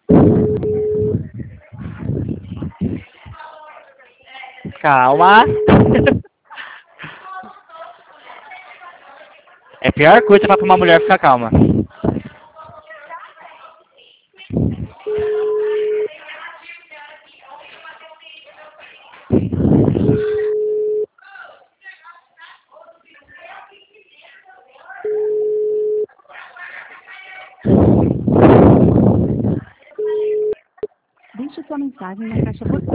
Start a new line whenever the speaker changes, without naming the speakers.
Calma. É a pior coisa pra uma mulher ficar calma.
Deixe sua mensagem na caixa postal.